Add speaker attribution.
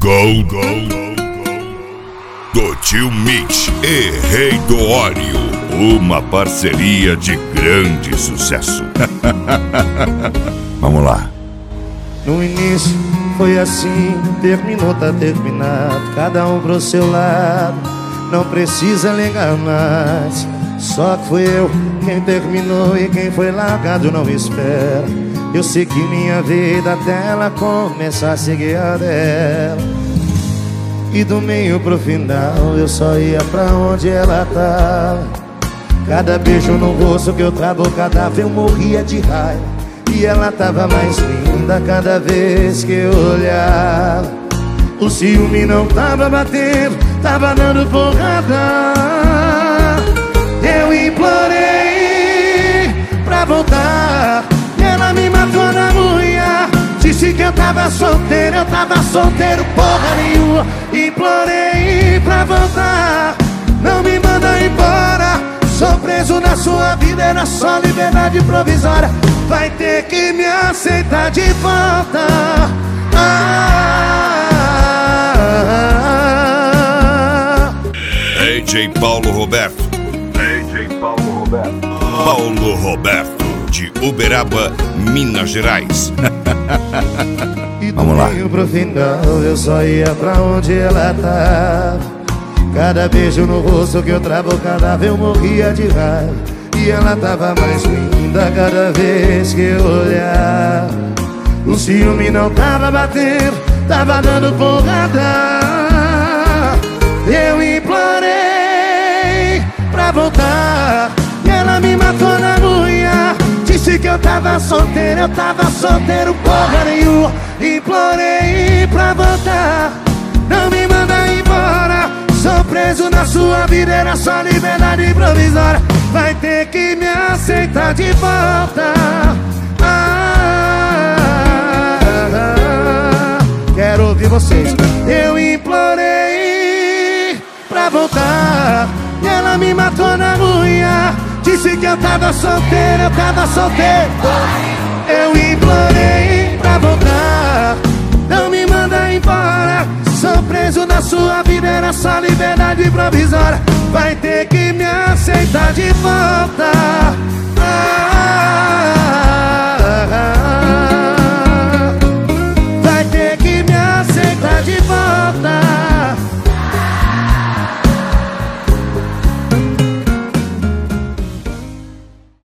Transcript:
Speaker 1: do Tio Mitch e Rei do Óleo, uma parceria de grande sucesso. Vamos lá.
Speaker 2: No início foi assim, terminou, tá terminado, cada um pro seu lado, não precisa ligar mais. Só que fui eu quem terminou e quem foi largado não espera. Eu segui minha vida até ela começar a seguir a dela. E do meio pro final eu só ia pra onde ela tava. Cada beijo no rosto que eu travo, cada vez eu morria de raiva. E ela tava mais linda cada vez que eu olhava. O ciúme não tava batendo, tava dando porrada. Eu implorei pra voltar, ela me matou na unha. Disse que eu tava solteiro porra nenhuma. Implorei pra voltar, não me manda embora. Sou preso na sua vida, era só liberdade provisória. Vai ter que me aceitar de volta.
Speaker 1: DJ Paulo Roberto. Paulo Roberto, de Uberaba, Minas Gerais.
Speaker 2: Vamos lá. E do meio pro final eu só ia pra onde ela tava. Cada beijo no rosto que eu travo, cada vez eu morria de raiva. E ela tava mais linda cada vez que eu olhava. O ciúme não tava batendo, tava dando porrada. Eu implorei pra voltar, e ela me matou na unha. Disse que eu tava solteiro porra nenhuma. Implorei pra voltar, não me manda embora. Sou preso na sua vida, era só liberdade provisória. Vai ter que me aceitar de volta. Quero ouvir vocês. Eu implorei pra voltar, e ela me matou na unha. Disse que eu tava solteiro. Eu implorei pra voltar, não me manda embora. Sou preso na sua vida, era só liberdade provisória. Vai ter que me aceitar de volta.